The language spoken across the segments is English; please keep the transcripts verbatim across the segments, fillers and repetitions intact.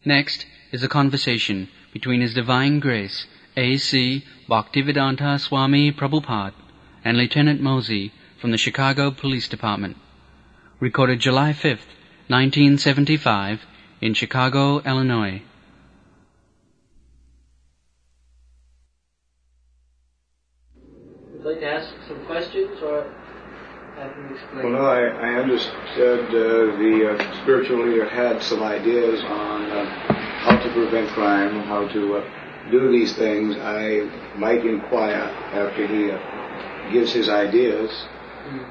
Next is a conversation between His Divine Grace A C Bhaktivedanta Swami Prabhupada and Lieutenant Mosey from the Chicago Police Department. Recorded July fifth, nineteen seventy-five, in Chicago, Illinois. Would you like to ask some questions or have him explain? Well, no, I, I understood uh, the uh, spiritual leader had some ideas on uh, how to prevent crime, how to uh, do these things. I might inquire after he uh, gives his ideas. Mm.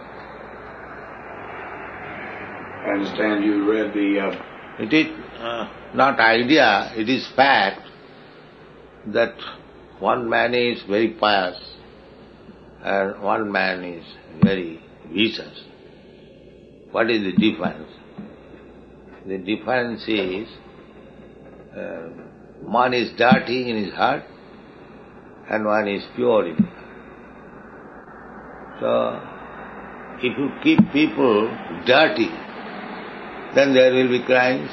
I understand you read the... Uh, it is uh, not idea, it is fact that one man is very pious and one man is very vicious. What is the difference? The difference is uh, one is dirty in his heart and one is pure in his heart. So, if you keep people dirty, then there will be crimes.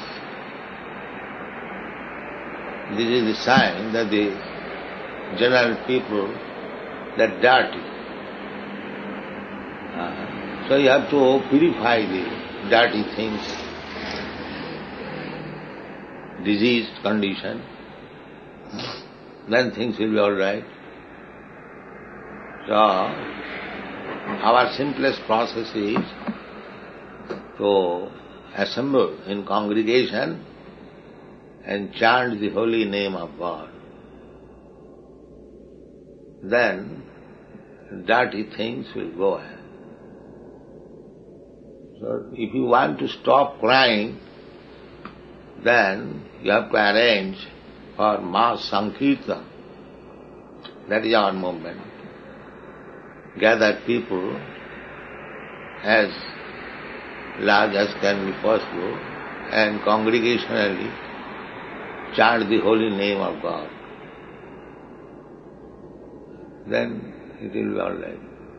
This is the sign that the general people, that dirty. Uh, so you have to purify the dirty things, diseased condition, then things will be all right. So, our simplest process is to assemble in congregation and chant the holy name of God. Then dirty things will go ahead. So if you want to stop crying, then you have to arrange for mass sankirtan. That is our movement. Gather people as large as can be possible and congregationally chant the holy name of God. Then it will be all right.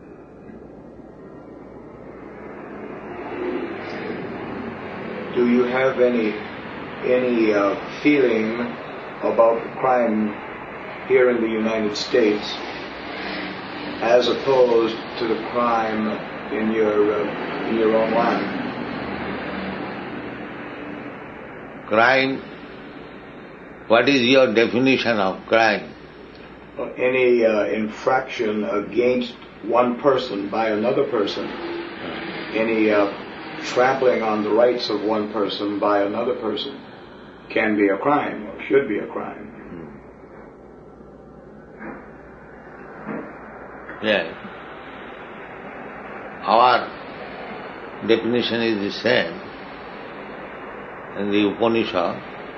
Do you have any any uh, feeling about crime here in the United States as opposed to the crime in your uh, in your own land? Crime, what is your definition of crime? Any uh, infraction against one person by another person, any uh, trampling on the rights of one person by another person can be a crime or should be a crime. Yes. Our definition is the same in the Upanishad,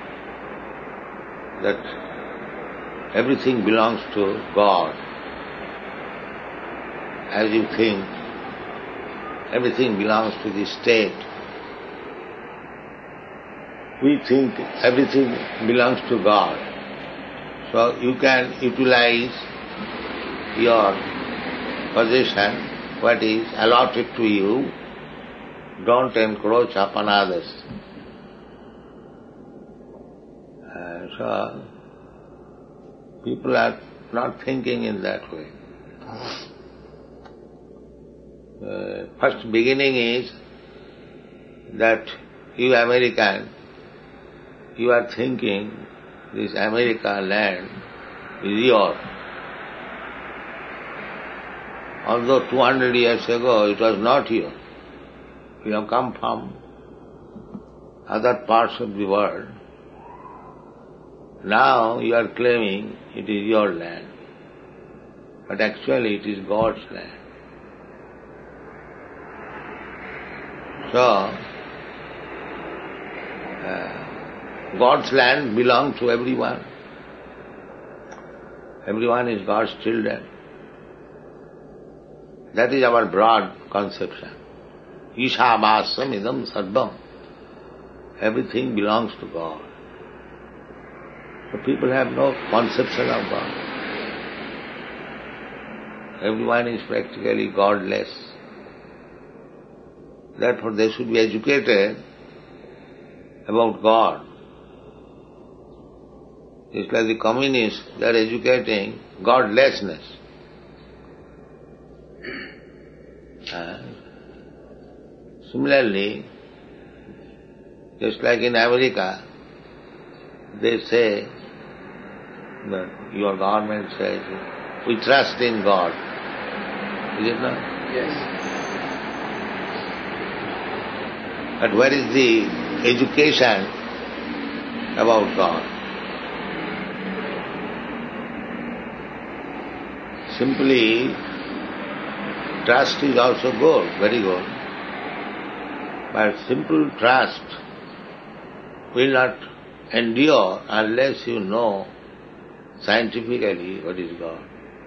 that everything belongs to God. As you think, everything belongs to the state. We think everything belongs to God. So you can utilize your possession, what is allotted to you. Don't encroach upon others. Uh, so, people are not thinking in that way. Uh, first beginning is that you American, you are thinking this America land is yours. Although two hundred years ago it was not yours. You have come from other parts of the world. Now you are claiming it is your land, but actually it is God's land. So, uh, God's land belongs to everyone. Everyone is God's children. That is our broad conception. Ishabhasam idam sarvam. Everything belongs to God. So people have no conception of God. Everyone is practically godless. Therefore they should be educated about God. It's like the communists, they are educating godlessness. And similarly, just like in America, they say that your government says, we trust in God. Is it not? Yes. But where is the education about God? Simply, trust is also good, very good. But simple trust will not endure unless you know scientifically what is God.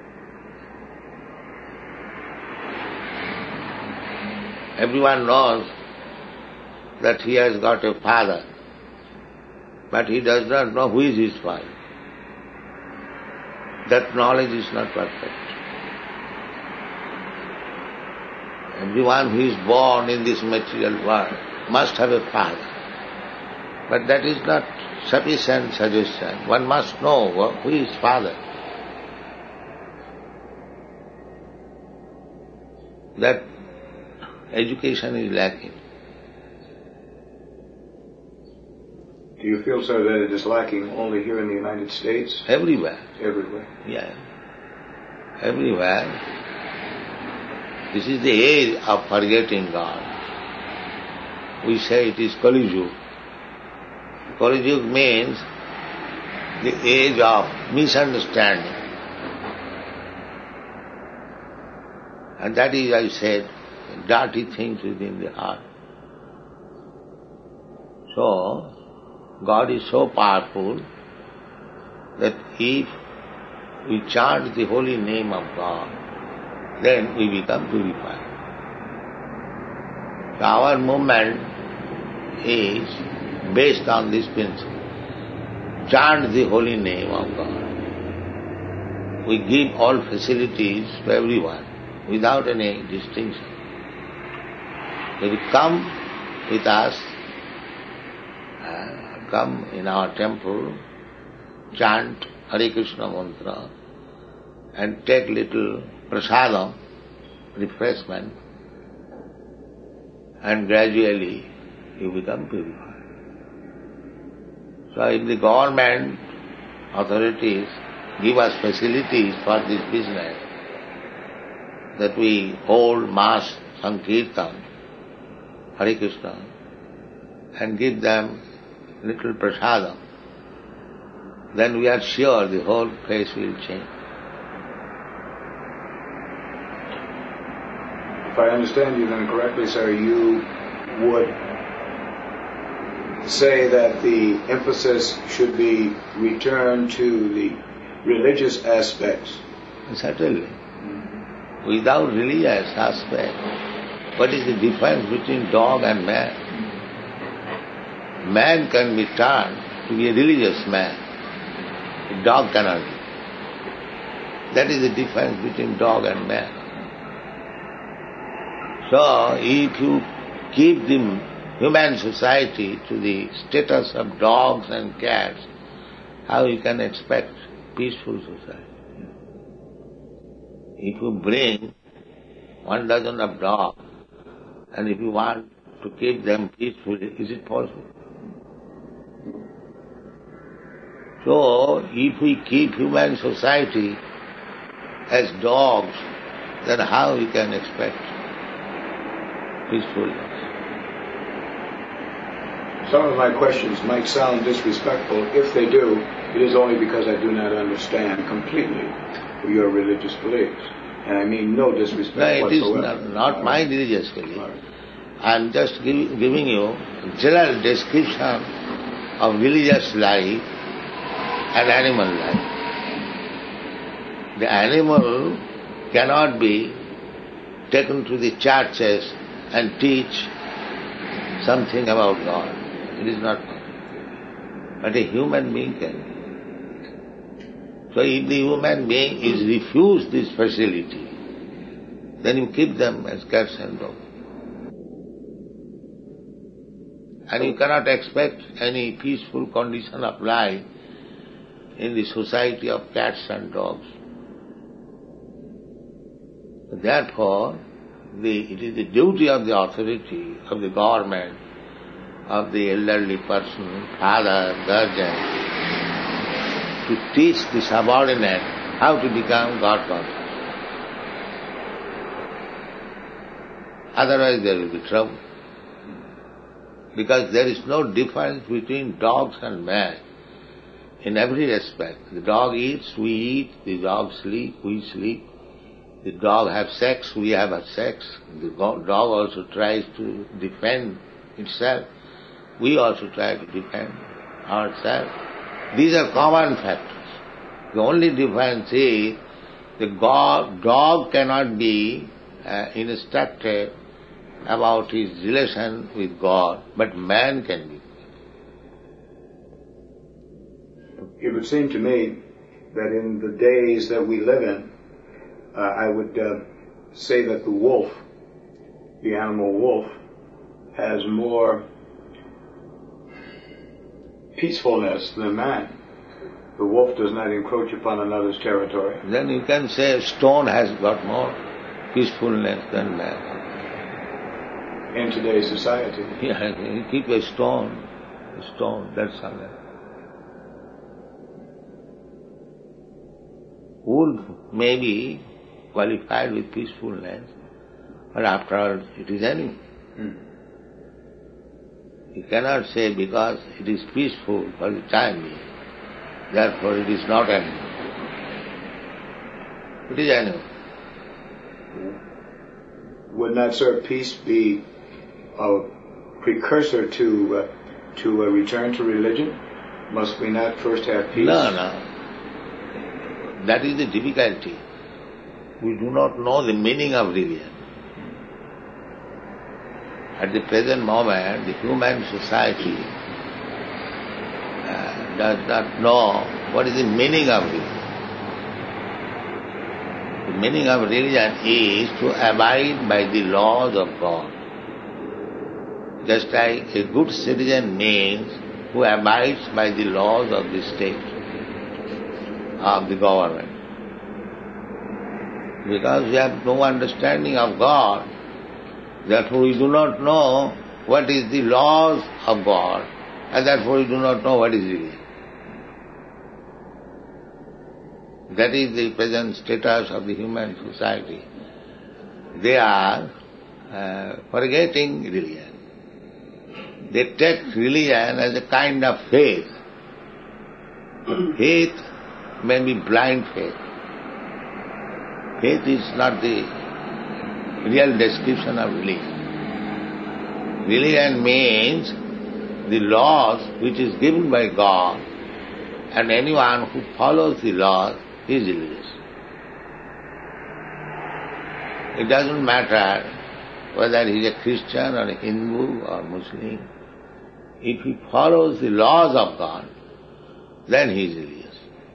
Everyone knows that he has got a father, but he does not know who is his father. That knowledge is not perfect. Everyone who is born in this material world must have a father. But that is not sufficient suggestion. One must know who is father. That education is lacking. Do you feel, sir, that it is lacking only here in the United States? Everywhere. Everywhere. Yeah. Everywhere. This is the age of forgetting God. We say it is Kali Yuga. Kali Yuga means the age of misunderstanding. And that is, I said, dirty things within the heart. So, God is so powerful that if we chant the holy name of God, then we become purified. So our movement is based on this principle. Chant the holy name of God. We give all facilities to everyone without any distinction. They will come with us, uh, come in our temple, chant Hare Krishna mantra and take little prasadam, refreshment, and gradually you become purified. So if the government authorities give us facilities for this business, that we hold mass sankirtan, Hare Krishna, and give them little prasadam, then we are sure the whole place will change. If I understand you then correctly, sir, you would say that the emphasis should be returned to the religious aspects. Certainly. Without religious aspect, what is the difference between dog and man? Man can be turned to be a religious man. A dog cannot be. That is the difference between dog and man. So, if you keep the human society to the status of dogs and cats, how you can expect peaceful society? If you bring one dozen of dogs, and if you want to keep them peacefully, is it possible? So, if we keep human society as dogs, then how we can expect peacefulness? Some of my questions might sound disrespectful. If they do, it is only because I do not understand completely your religious beliefs. And I mean no disrespect no, it whatsoever. is not, not my religious belief. I am just give, giving you a general description of religious life and animal life. The animal cannot be taken to the churches and teach something about God. It is not possible. But a human being can. So if the human being is refused this facility, then you keep them as cats and dogs. And you cannot expect any peaceful condition of life in the society of cats and dogs. Therefore, the, it is the duty of the authority, of the government, of the elderly person, father, guardian, to teach the subordinate how to become God conscious. Otherwise there will be trouble. Because there is no difference between dogs and man in every respect. The dog eats, we eat, the dog sleep, we sleep. The dog has sex, we have a sex. The dog also tries to defend itself. We also try to defend ourselves. These are common factors. The only difference is the dog, dog cannot be uh, instructed about his relation with God, but man can be. It would seem to me that in the days that we live in, uh, I would uh, say that the wolf, the animal wolf, has more peacefulness than man. The wolf does not encroach upon another's territory. Then you can say stone has got more peacefulness than man. In today's society. Yeah, you keep a stone, a stone, that's all. Wolf may be qualified with peacefulness, but after all, it is enemy. Hmm. You cannot say because it is peaceful for the time being, therefore it is not enemy. It is enemy. Would not, sir, peace be a precursor to uh, to a return to religion? Must we not first have peace? No, no. That is the difficulty. We do not know the meaning of religion. At the present moment, the human society uh, does not know what is the meaning of religion. The meaning of religion is to abide by the laws of God. Just like a good citizen means who abides by the laws of the state, of the government. Because we have no understanding of God, therefore we do not know what is the laws of God, and therefore we do not know what is religion. That is the present status of the human society. They are uh, forgetting religion. They take religion as a kind of faith. Faith may be blind faith. Faith is not the real description of religion. Religion means the laws which is given by God, and anyone who follows the laws is religious. It doesn't matter whether he is a Christian or a Hindu or Muslim. If he follows the laws of God, then he is religious.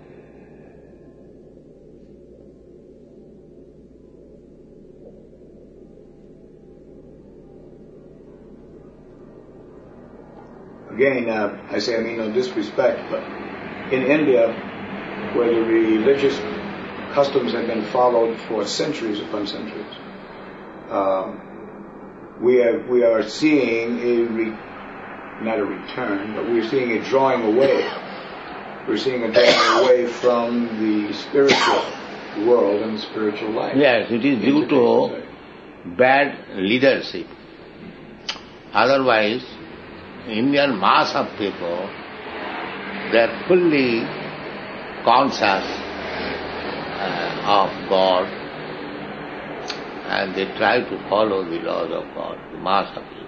Again, uh, I say I mean no disrespect, but in India, where the religious customs have been followed for centuries upon centuries, um, we have we are seeing a re, not a return, but we're seeing a drawing away. We're seeing a drawing away from the spiritual world and the spiritual life. Yes, it is due to bad leadership. Otherwise, Indian mass of people, they are fully conscious uh, of God, and they try to follow the laws of God, the mass of people.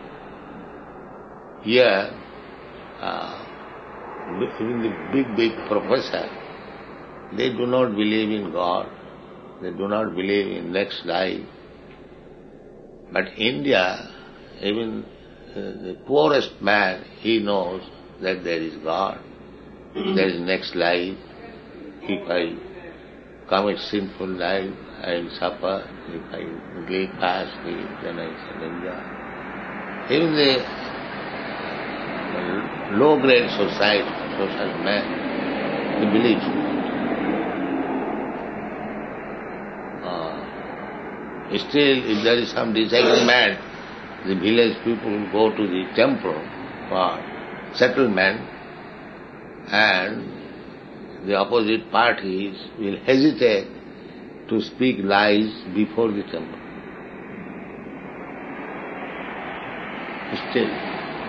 Here, uh, even the big, big professor, they do not believe in God, they do not believe in next life. But India, even uh, the poorest man, he knows that there is God, there is next life. If I commit sinful life, I will suffer. If I live fast, then I shall enjoy. Even the low-grade society, social man, he believes in it. Uh, still, if there is some disagreement, the village people will go to the temple for settlement, and the opposite parties will hesitate to speak lies before the temple. Still.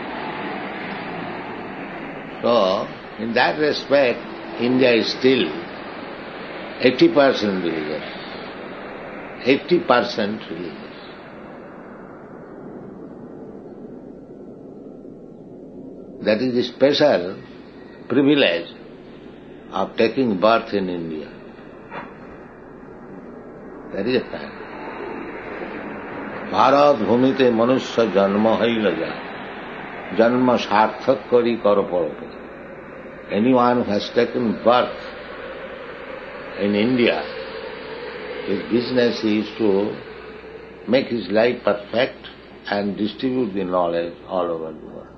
So, in that respect, India is still eighty percent religious. eighty percent religious. That is the special privilege of taking birth in India. That is a fact. Bharat bhumite manusya janma haila jay. Janma sarthak kari kar parope. Anyone who has taken birth in India, his business is to make his life perfect and distribute the knowledge all over the world.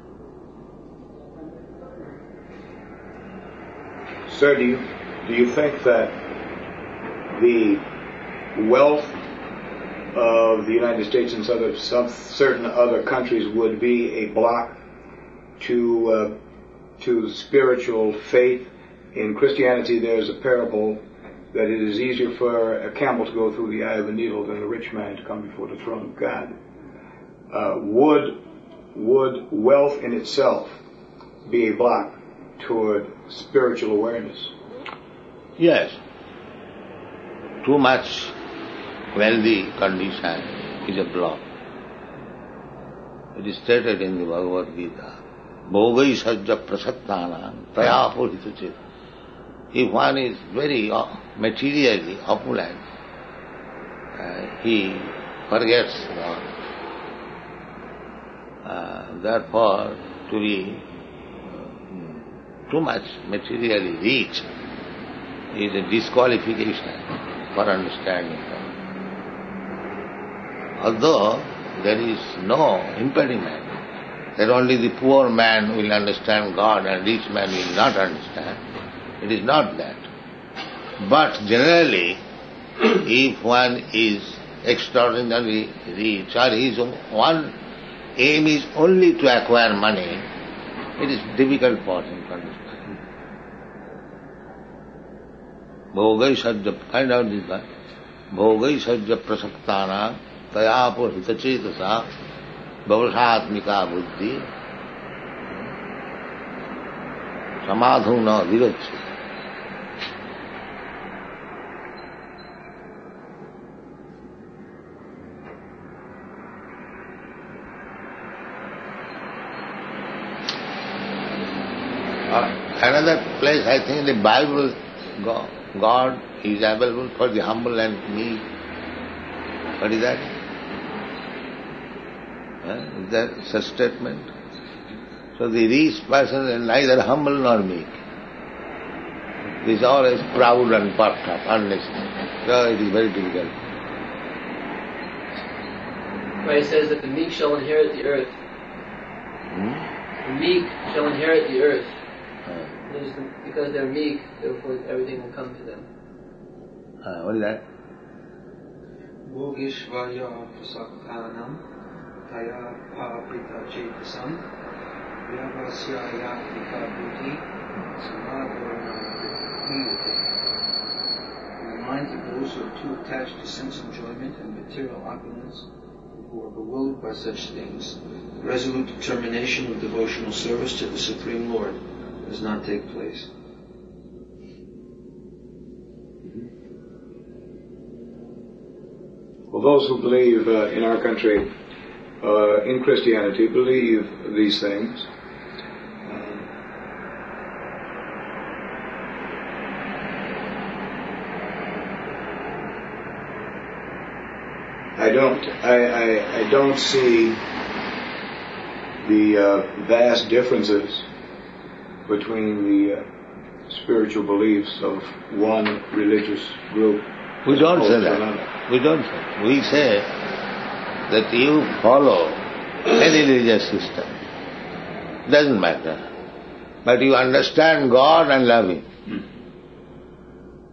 Sir, do you, do you think that the wealth of the United States and other, some certain other countries would be a block to uh, to spiritual faith? In Christianity, there's a parable that it is easier for a camel to go through the eye of a needle than a rich man to come before the throne of God. Uh, would would wealth in itself be a block toward spiritual awareness? Yes. Too much wealthy condition is a block. It is stated in the Bhagavad Gita. Bhogai sajja prasattana taya purhitacit. If one is very materially opulent, uh, he forgets God. Uh, therefore, to be too much materially rich is a disqualification for understanding God. Although there is no impediment that only the poor man will understand God and rich man will not understand, it is not that. But generally, if one is extraordinarily rich or his one aim is only to acquire money, it is difficult for him to understand. Bhogai sajja, find out this one. Bhogai sajja prasaktana tayapo hitacetasa bhavasatmika buddhi samadhuna viracchi. Another place, I think the Bible, God is available for the humble and meek. What is that? Huh? Is that such statement? So the rich person is neither humble nor meek. He is always proud and puffed up, unnecessary. So it is very difficult. Where it says that the meek shall inherit the earth. Hmm? The meek shall inherit the earth. Uh, Because they're meek, therefore everything will come to them. uh, what is that? Bhogishvaya prasaktanam taya paprita chetasam vyavasya yaktika buddhi samadhana vidhiyate. The minds of those who are too attached to sense enjoyment and material opulence, who are bewildered by such things, resolute determination of devotional service to the Supreme Lord does not take place. Well, those who believe uh, in our country, uh, in Christianity, believe these things. I don't. I, I, I don't see the uh, vast differences between the uh, spiritual beliefs of one religious group. We don't say that. We don't say. We say that you follow any religious system. Doesn't matter. But you understand God and love Him.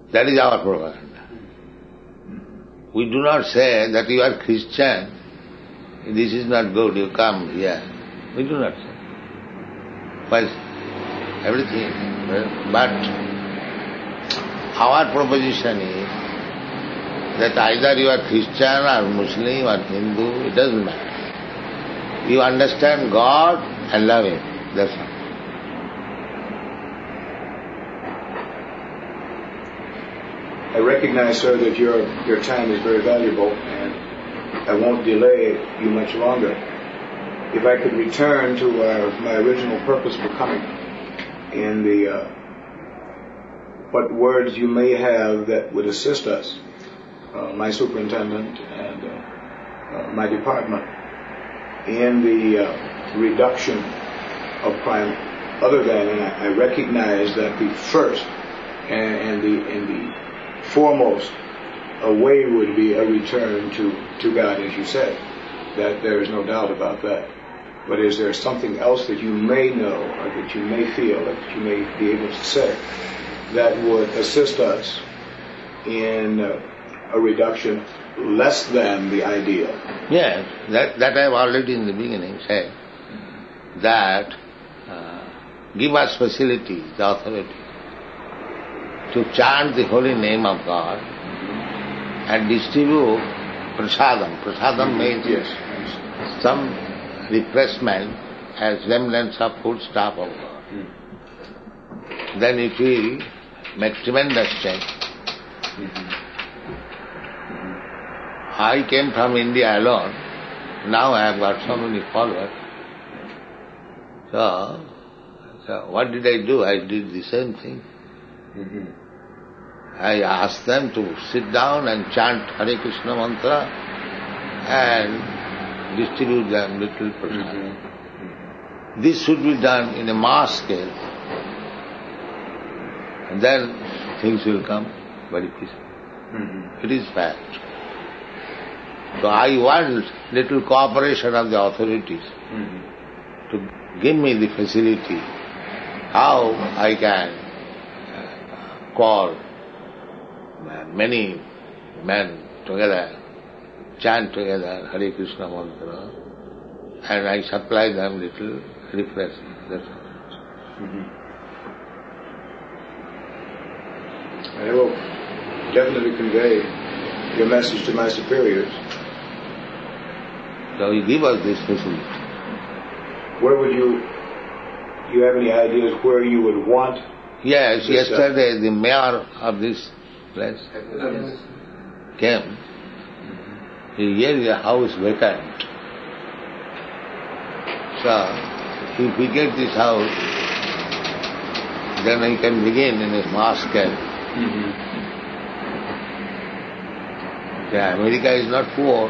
That is our propaganda. We do not say that you are Christian, this is not good, you come here. We do not say. Well, everything. But our proposition is that either you are Christian or Muslim or Hindu, it doesn't matter. You understand God and love Him. That's all. I recognize, sir, that your your time is very valuable, and I won't delay you much longer. If I could return to uh, my original purpose for coming, in the uh, what words you may have that would assist us, uh, my superintendent and uh, uh, my department, in the uh, reduction of crime, other than, and I, I recognize that the first and, and the and the foremost a way would be a return to, to God, as you said. That there is no doubt about that. But is there something else that you may know or that you may feel, or that you may be able to say, that would assist us in uh, a reduction less than the ideal? Yes, that, that I have already in the beginning said, that uh, give us facility, the authority, to chant the holy name of God and distribute prasadam. Prasadam means yes. some refreshment as remnants of food stuff of God. Mm. Then it will make tremendous change. Mm-hmm. Mm-hmm. I came from India alone. Now I have got so many followers. So, so what did I do? I did the same thing. Mm-hmm. I asked them to sit down and chant Hare Krishna mantra and distribute them little prasad. Mm-hmm. This should be done in a mass scale, and then things will come very peaceful. Mm-hmm. It is fact. So I want little cooperation of the authorities mm-hmm. to give me the facility how I can call many men together, chant together Hare Krishna mantra, and I supply them little refreshment. That's all. Mm-hmm. I will definitely convey your message to my superiors. So you give us this facility. Where would you, do you have any ideas where you would want? Yes, yesterday the mayor of this place yes. came. He gave the house vacant. So, if we get this house, then he can begin in his mass scale. Mm-hmm. Yeah, America is not poor.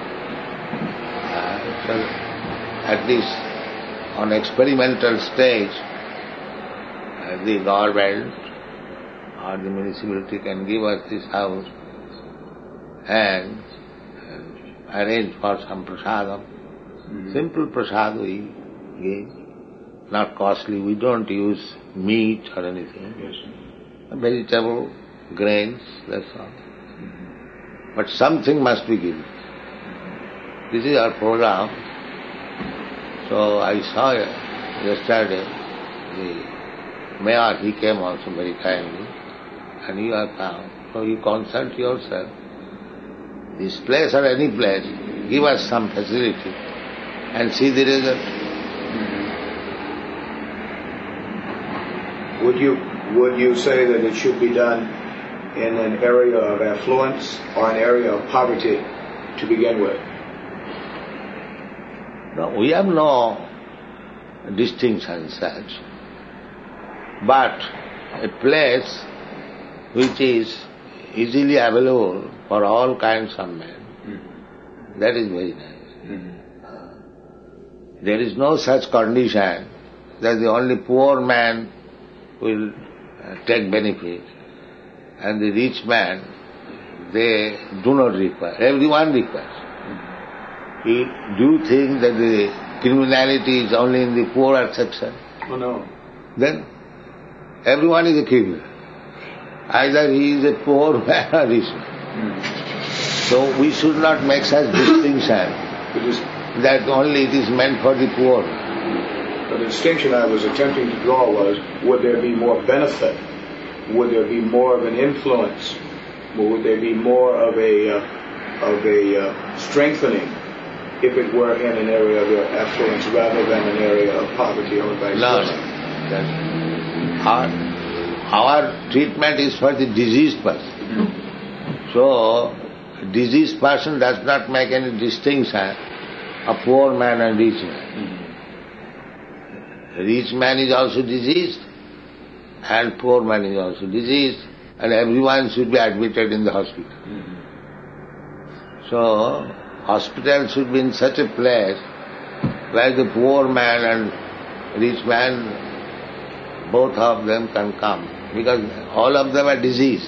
Uh, so at least on experimental stage, uh, the government or the municipality can give us this house and uh, arrange for some prasadam. Mm-hmm. Simple prasad we give, not costly. We don't use meat or anything. Yes. Vegetable, grains, that's all. Mm-hmm. But something must be given. This is our program. So I saw yesterday the mayor, he came also very kindly, and you have come. So you consult yourself. This place or any place, give us some facility and see the result. Mm-hmm. Would you would you say that it should be done in an area of affluence or an area of poverty to begin with? No, we have no distinction such. But a place which is easily available for all kinds of men, mm-hmm. that is very nice. Mm-hmm. Uh, there is no such condition that the only poor man will uh, take benefit and the rich man, they do not require. Everyone requires. You do you think that the criminality is only in the poorer section? Oh no. Then everyone is a criminal. Either he is a poor man or rich man. So we should not make such distinction that only it is meant for the poor. The distinction I was attempting to draw was, would there be more benefit? Would there be more of an influence? Or would there be more of a uh, of a uh, strengthening if it were in an area of affluence rather than an area of poverty or vice versa? No, our, our treatment is for the diseased person. So, diseased person does not make any distinction of poor man and rich man. Rich man is also diseased and poor man is also diseased, and everyone should be admitted in the hospital. So, hospital should be in such a place where the poor man and rich man, both of them can come, because all of them are diseased.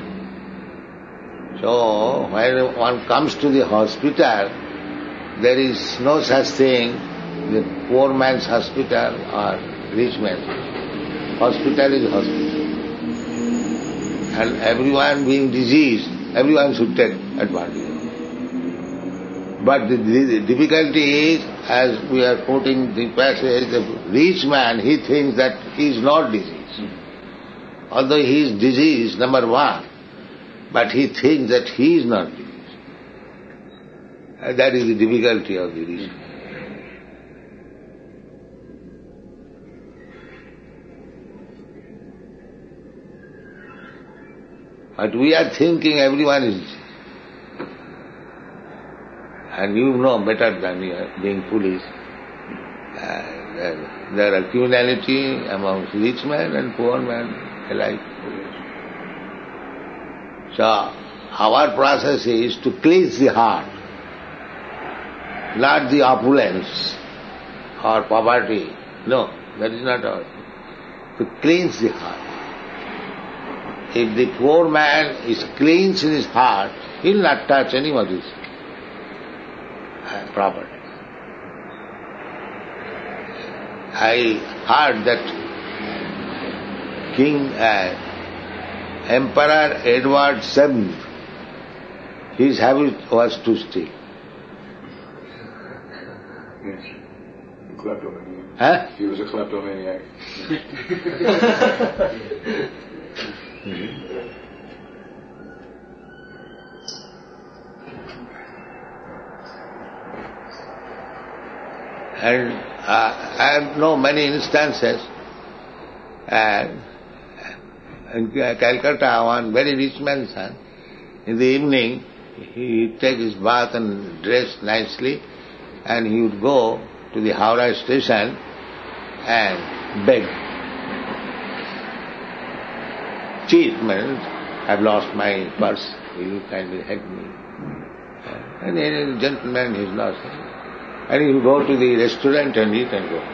So, when one comes to the hospital, there is no such thing, the poor man's hospital or rich man's hospital. Hospital is hospital. And everyone being diseased, everyone should take advantage. But the, the difficulty is, as we are quoting the passage, the rich man, he thinks that he is not diseased. Although he is diseased, number one, but he thinks that he is not diseased. And that is the difficulty of the rich man. But we are thinking everyone is diseased. And you know better than you are being foolish. Uh, there are criminality amongst rich men and poor men alike. So, our process is to cleanse the heart, not the opulence or poverty. No, that is not our. To cleanse the heart. If the poor man is cleansed in his heart, he will not touch anybody's property. I heard that King, uh, Emperor Edward the seventh, his habit was to steal. Yes. A kleptomaniac. Huh? He was a kleptomaniac. Mm-hmm. And uh, I know many instances. And in Calcutta, one very rich man's son, in the evening, he would take his bath and dress nicely, and he would go to the Howrah station and beg. Cheat means, I've lost my purse, will you kindly help me? And any gentleman is lost. And he will go to the restaurant and eat and go.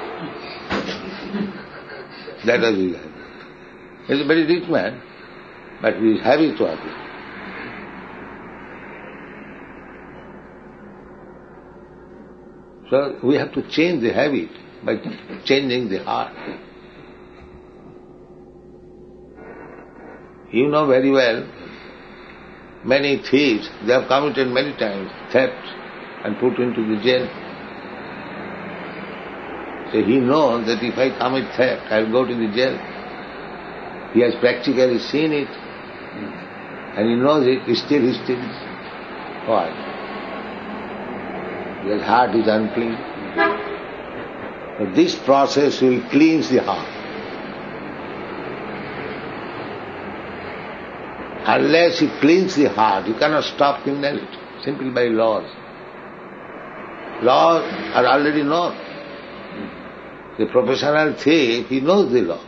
That was his habit. He is a very rich man, but his habit was it. So we have to change the habit by changing the heart. You know very well, many thieves, they have committed many times theft and put into the jail. So he knows that if I commit theft, I will go to the jail. He has practically seen it, and he knows it, still he steals. Why? His heart is unclean. So this process will cleanse the heart. Unless you cleanse the heart, you cannot stop criminality, simply by laws. Laws are already known. The professional thief, he knows the law.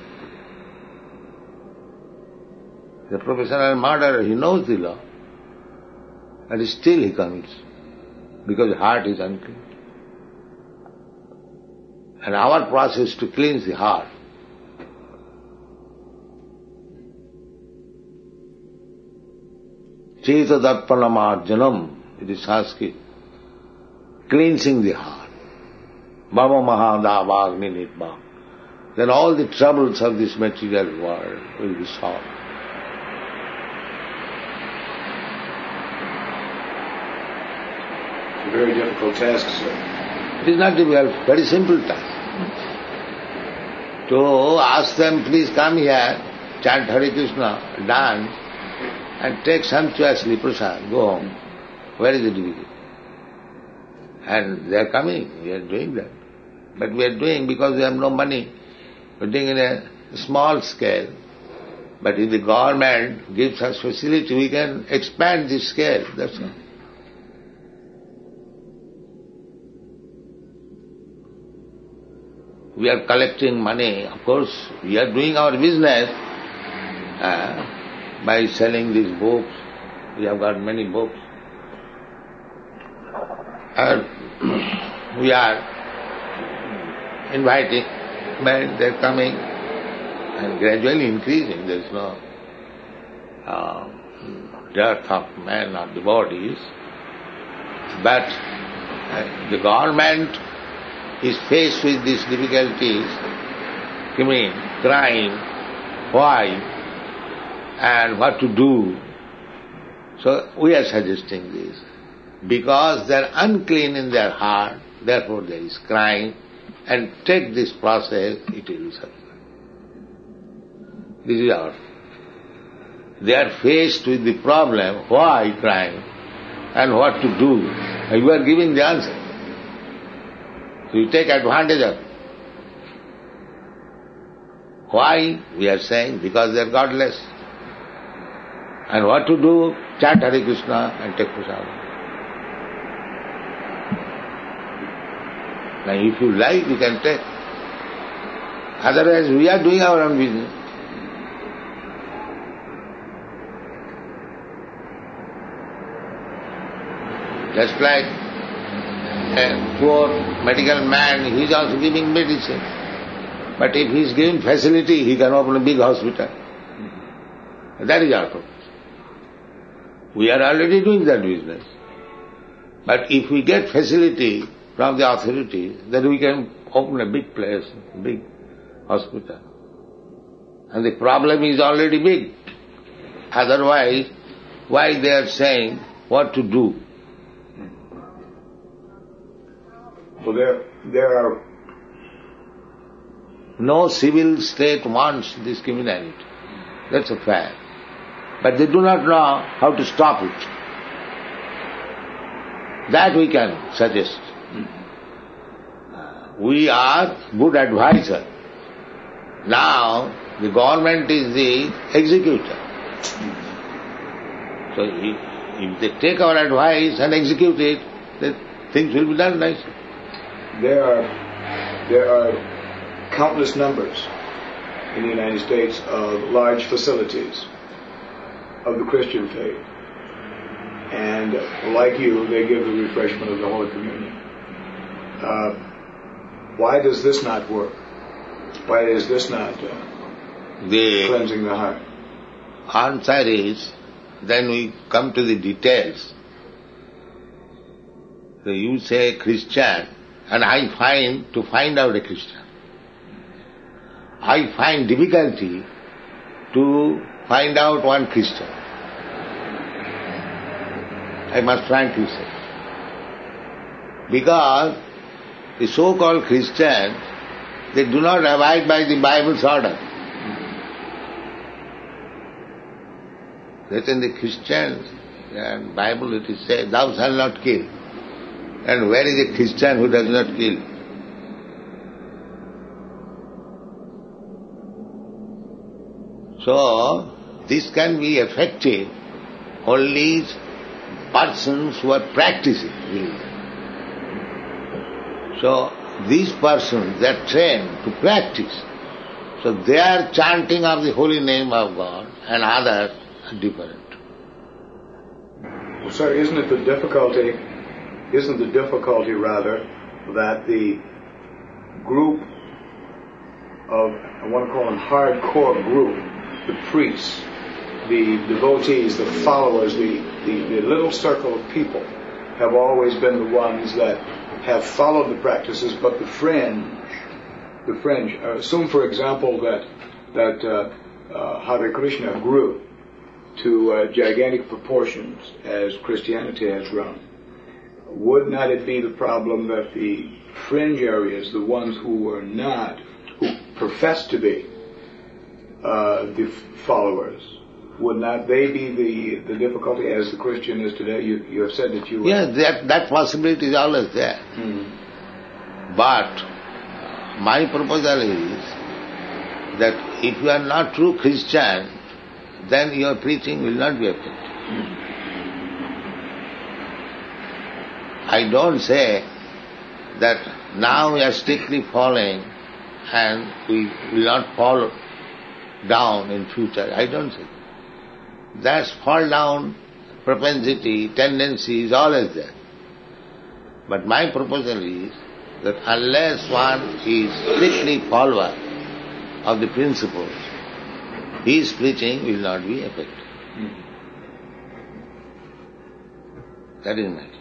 The professional murderer, he knows the law. And still he commits, because the heart is unclean. And our process to cleanse the heart. Cheta darpanamarjanam, it is Sanskrit. Cleansing the heart. Bhava mahadavagni nitma. Then all the troubles of this material world will be solved. very difficult task, sir. It is not difficult, very simple task. To ask them, please come here, chant Hare Krishna, dance, and take sumptuously prasad, go home. Where is the difficulty? And they are coming, we are doing that. But we are doing because we have no money. We are doing in a small scale. But if the government gives us facility, we can expand this scale, that's all. We are collecting money, of course, we are doing our business uh, by selling these books. We have got many books. And we are inviting men, they are coming and gradually increasing. There is no uh, dearth of men or the bodies. But uh, the government is faced with these difficulties, criminal, crime, why, and what to do. So we are suggesting this. Because they are unclean in their heart, therefore there is crime, and take this process, it will be successful. This is our. They are faced with the problem, why crime, and what to do. And you are giving the answer. So you take advantage of it. Why? We are saying, because they are godless. And what to do? Chant Hare Krishna and take prasad. Now if you like, you can take. Otherwise, we are doing our own business. Just like a poor medical man, he is also giving medicine. But if he is giving facility, he can open a big hospital. That is our purpose. We are already doing that business. But if we get facility from the authorities, then we can open a big place, big hospital. And the problem is already big. Otherwise, why they are saying what to do? Well, there, there are... No civil state wants this criminality. That's a fact. But they do not know how to stop it. That we can suggest. We are good advisor. Now, the government is the executor. So if, if they take our advice and execute it, then things will be done nicely. There are, there are countless numbers in the United States of large facilities of the Christian faith. And like you, they give the refreshment of the Holy Communion. Uh, why does this not work? Why is this not uh, the cleansing the heart? Answer is, then we come to the details. So you say Christian, and I find to find out a Christian. I find difficulty to find out one Christian. I must frankly say. Because the so-called Christians, they do not abide by the Bible's order. That in the Christians and Bible it is said, thou shalt not kill. And where is a Christian who does not kill? So, this can be effective only persons who are practicing. So, these persons, they are trained to practice. So, they are chanting of the holy name of God and others are different. Well, sir, isn't it the difficulty, isn't the difficulty rather that the group of, I want to call them hardcore group, the priests, the devotees, the followers, the, the, the little circle of people have always been the ones that have followed the practices, but the fringe, the fringe, uh, assume for example that, that uh, uh, Hare Krishna grew to uh, gigantic proportions as Christianity has grown. would not it be the problem that the fringe areas, the ones who were not, who professed to be uh, the followers, would not they be the, the difficulty as the Christian is today? You, you have said that you were... Yes, that, that possibility is always there. Mm-hmm. But my proposal is that if you are not true Christian, then your preaching will not be effective. Mm-hmm. I don't say that now we are strictly following and we will not fall down in future. I don't say. That fall down propensity, tendency is always there. But my proposal is that unless one is strictly follower of the principles, his preaching will not be effective. Mm-hmm. That is my view.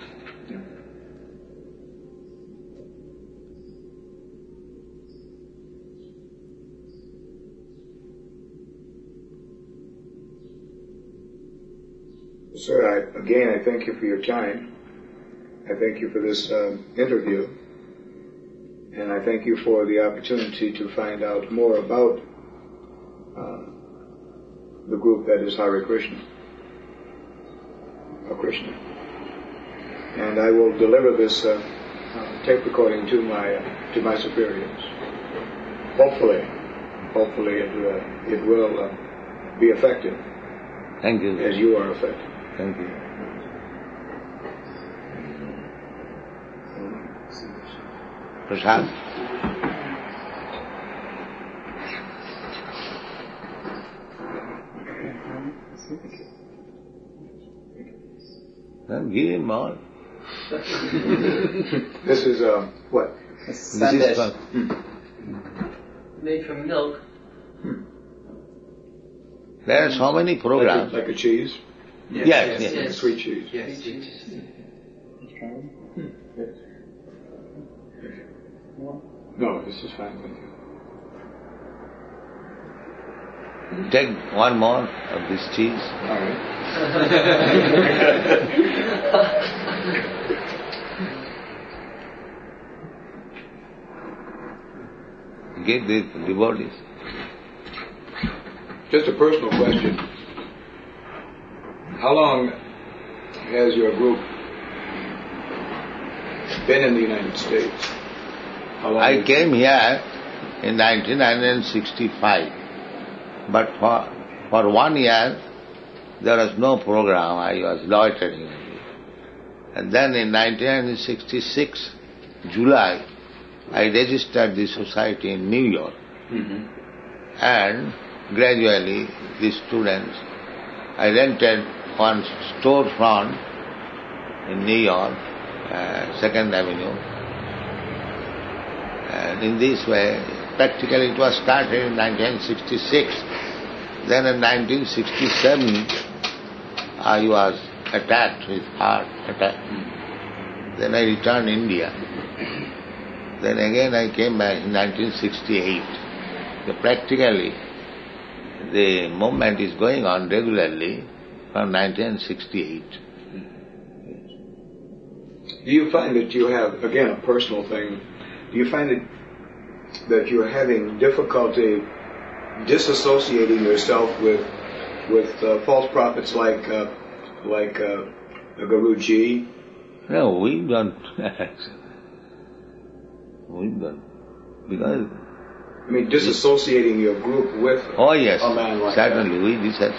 Sir, I, again, I thank you for your time. I thank you for this um, interview. And I thank you for the opportunity to find out more about uh, the group that is Hare Krishna, or Krishna. And I will deliver this uh, uh, tape recording to my uh, to my superiors. Hopefully, hopefully it uh, it will uh, be effective. Thank you. As you are effective. Thank you. Prashad? Then give him all. This is, uh, what? This is for, Made from milk. there are so many programs. Like a, like a cheese? Yes, yes. yes. Yes. Sweet cheese. Yes. No, this is fine, thank you. Take one more of this cheese. All right. Give the devotees. Just a personal question. How long has your group been in the United States? How long I has- came here in nineteen sixty-five, but for, for one year there was no program, I was loitering. And then in nineteen sixty-six, July, I registered the society in New York. Mm-hmm. And gradually the students, I rented one storefront in New York, uh, Second Avenue. And in this way, practically it was started in nineteen sixty-six. Then in nineteen sixty-seven, I was attacked with heart attack. Then I returned to India. Then again I came back in nineteen sixty-eight. So practically, the movement is going on regularly from nineteen sixty-eight. Do you find that you have, again, a personal thing, do you find that, that you're having difficulty disassociating yourself with with uh, false prophets like uh, like uh, Guruji? No, we don't. we don't. Because... I mean, disassociating your group with Oh yes, a man like certainly that. we disassociate.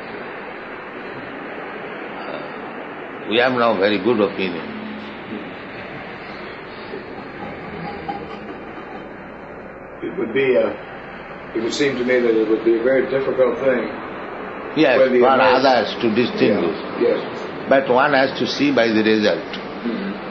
Uh, we have now very good opinion. It would be a, it would seem to me that it would be a very difficult thing. Yes, When the for American- others to distinguish. Yeah, yes. But one has to see by the result. Mm-hmm.